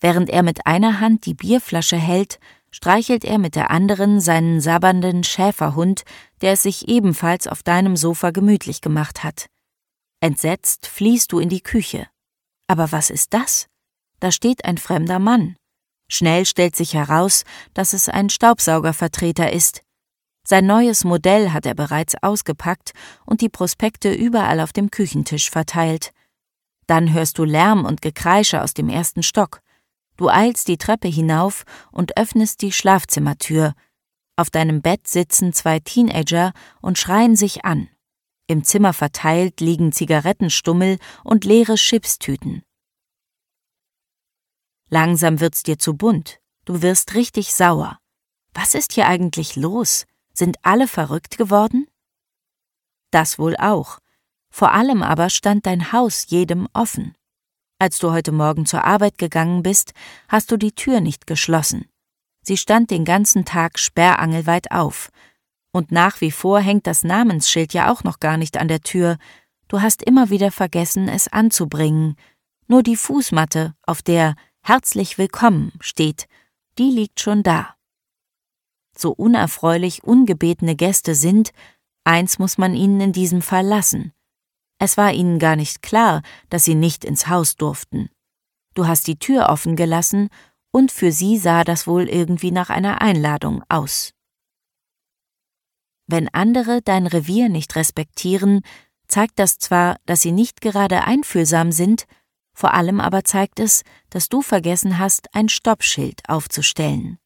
Während er mit einer Hand die Bierflasche hält, streichelt er mit der anderen seinen sabbernden Schäferhund, der es sich ebenfalls auf deinem Sofa gemütlich gemacht hat. Entsetzt fliehst du in die Küche. Aber was ist das? Da steht ein fremder Mann. Schnell stellt sich heraus, dass es ein Staubsaugervertreter ist. Sein neues Modell hat er bereits ausgepackt und die Prospekte überall auf dem Küchentisch verteilt. Dann hörst du Lärm und Gekreische aus dem ersten Stock. Du eilst die Treppe hinauf und öffnest die Schlafzimmertür. Auf deinem Bett sitzen 2 Teenager und schreien sich an. Im Zimmer verteilt liegen Zigarettenstummel und leere Chipstüten. Langsam wird's dir zu bunt. Du wirst richtig sauer. Was ist hier eigentlich los? Sind alle verrückt geworden? Das wohl auch. Vor allem aber stand dein Haus jedem offen. Als du heute Morgen zur Arbeit gegangen bist, hast du die Tür nicht geschlossen. Sie stand den ganzen Tag sperrangelweit auf. Und nach wie vor hängt das Namensschild ja auch noch gar nicht an der Tür. Du hast immer wieder vergessen, es anzubringen. Nur die Fußmatte, auf der »Herzlich willkommen« steht, die liegt schon da. So unerfreulich ungebetene Gäste sind, eins muss man ihnen in diesem Fall lassen. Es war ihnen gar nicht klar, dass sie nicht ins Haus durften. Du hast die Tür offen gelassen und für sie sah das wohl irgendwie nach einer Einladung aus. Wenn andere dein Revier nicht respektieren, zeigt das zwar, dass sie nicht gerade einfühlsam sind, vor allem aber zeigt es, dass du vergessen hast, ein Stoppschild aufzustellen.